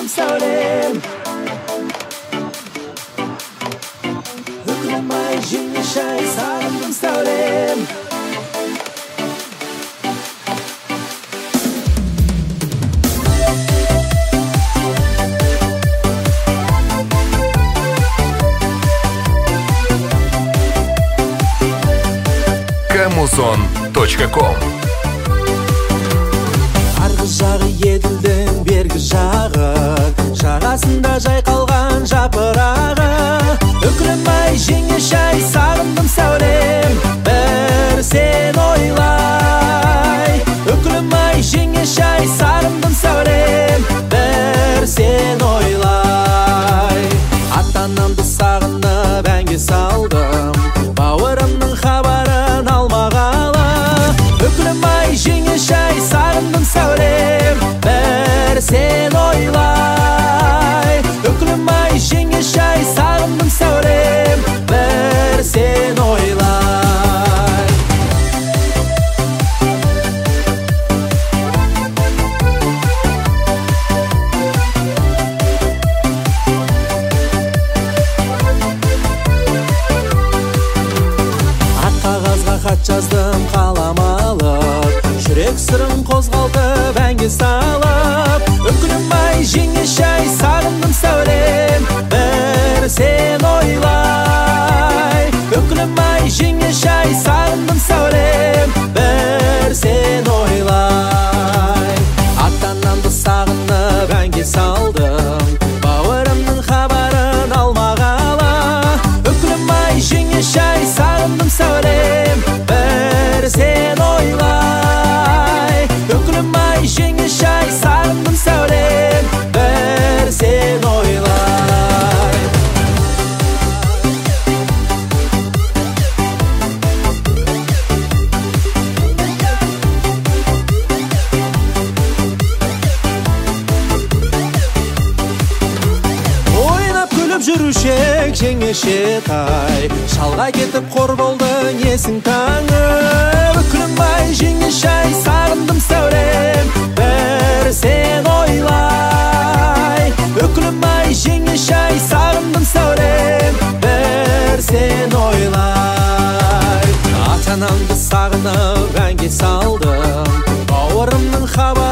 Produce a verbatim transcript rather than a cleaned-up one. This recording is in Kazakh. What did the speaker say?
sağındım sağlem. Hüklemay jingişay sağındım sağlem. камузон точка ком. Арғы жағы еділдің бергі жағы, жағасында жайқалған жапырағы. Үкілмай жеңешай сағындым сәулем, бір сен ойлай. Үкілмай жеңешай сағындым сәулем, бір сен ойлай. Ата-анамды сағынып әнге салдым, бауырымның хабарын алмағалы. Үкілмай жеңешай сағындым сәулем, бір сен ойлай. Үкілмай жеңешай сағындым сәулем, бір сен ойлай. Ақ қағазға хат жаздым қалам алып, жүрек сырын қозғалтып әнге салып. Үкілмай жеңешай сағындым сәулем, бір сен ойлай. Үкілмай жеңешай сағындым сәулем, бір сен ойлай. Ата-анамды сағынып әнге салдым, бауырымның хабарын алмағалы. Үкілмай жеңешай сағындым сәулем, бір сен ойлай. Үкілмай жеңешай сағындым сәулем, бір сен ойлай. Ойнап күліп жүрушек жеңеше тай, шалға кетіп қор болдың есің таңып. Үкілмай жеңешай сағындым сәулем, бір сен ойлай. Үкілмай жеңешай сағындым сәулем, бір сен ойлай. Ата-анамды сағынып әнге салдым, бауырымның хабарын